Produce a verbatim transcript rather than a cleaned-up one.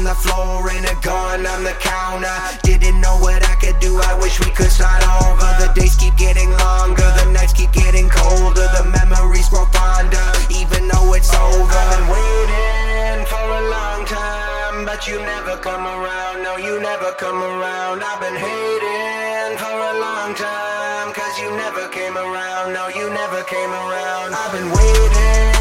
the floor in a gun on the counter. Didn't know what I could do, I wish we could start over. The days keep getting longer, the nights keep getting colder, the memories grow fonder, even though it's over. I've been waiting for a long time, but you never come around, no you never come around. I've been hating for a long time, cause you never came around, no you never came around. I've been waiting